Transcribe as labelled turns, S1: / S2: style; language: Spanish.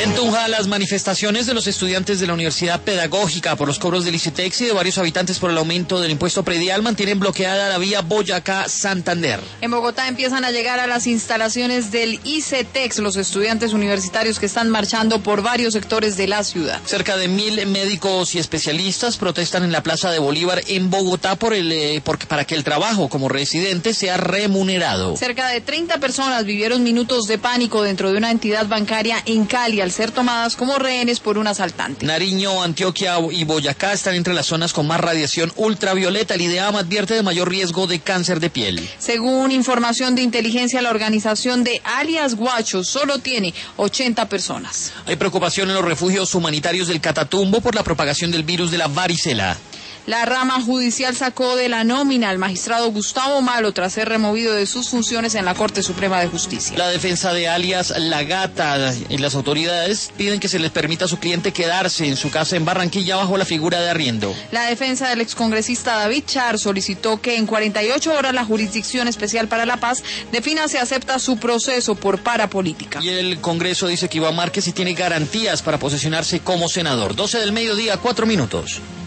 S1: En Tunja, las manifestaciones de los estudiantes de la Universidad Pedagógica por los cobros del ICETEX y de varios habitantes por el aumento del impuesto predial mantienen bloqueada la vía Boyacá-Santander.
S2: En Bogotá empiezan a llegar a las instalaciones del ICETEX los estudiantes universitarios que están marchando por varios sectores de la ciudad.
S1: Cerca de 1.000 médicos y especialistas protestan en la Plaza de Bolívar en Bogotá para que el trabajo como residente sea remunerado.
S2: Cerca de 30 personas vivieron minutos de pánico dentro de una entidad bancaria en Cali al ser tomadas como rehenes por un asaltante.
S1: Nariño, Antioquia y Boyacá están entre las zonas con más radiación ultravioleta. El IDEAM advierte de mayor riesgo de cáncer de piel.
S2: Según información de inteligencia, la organización de alias Guacho solo tiene 80 personas.
S1: Hay preocupación en los refugios humanitarios del Catatumbo por la propagación del virus de la varicela.
S2: La rama judicial sacó de la nómina al magistrado Gustavo Malo tras ser removido de sus funciones en la Corte Suprema de Justicia.
S1: La defensa de alias La Gata y las autoridades piden que se les permita a su cliente quedarse en su casa en Barranquilla bajo la figura de arriendo.
S2: La defensa del excongresista David Char solicitó que en 48 horas la Jurisdicción Especial para la Paz defina si acepta su proceso por parapolítica.
S1: Y el Congreso dice que Iván Márquez sí tiene garantías para posesionarse como senador. 12 del mediodía, 4 minutos.